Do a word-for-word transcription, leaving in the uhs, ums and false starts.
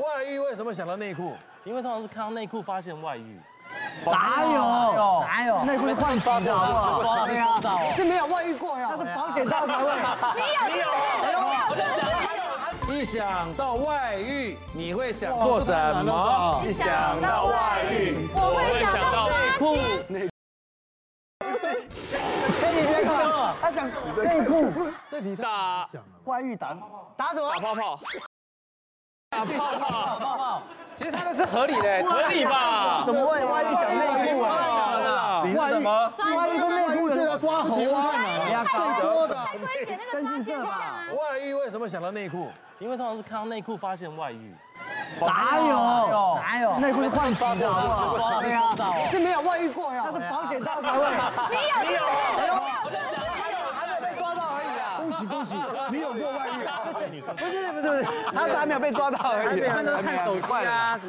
外遇为什么想到内裤？ 因为通常是看到内裤发现外遇。 哪有？哪有？内裤是换洗的，好不好？ 抓对啊， 是没有外遇过呀，那是保险套才会。 你有，你有，我就讲。 一想到外遇，你会想做什么？ 一想到外遇， 我会想到内裤。 哎，你别说，他讲内裤，这题打外遇打打什么？ 打泡泡。打泡泡，泡泡。 其实他的是合理的， 合理吧？ 怎么会外遇讲内裤啊？ 你是什么？ 外遇跟内裤是要抓猴啊， 最多的。 推写那个发现是啊。 外遇为什么想到内裤？ 因为通常是看到内裤发现外遇。 哪有？哪有？内裤是换洗的，好不好？ 抓对啊， 是没有外遇过呀，那是保险套才会。 你有，你有，我就讲。 还没有被抓到而已啊！ 恭喜恭喜，你有过外遇啊？ 不是不是不是，他还没有被抓到而已。他们都看手机啊。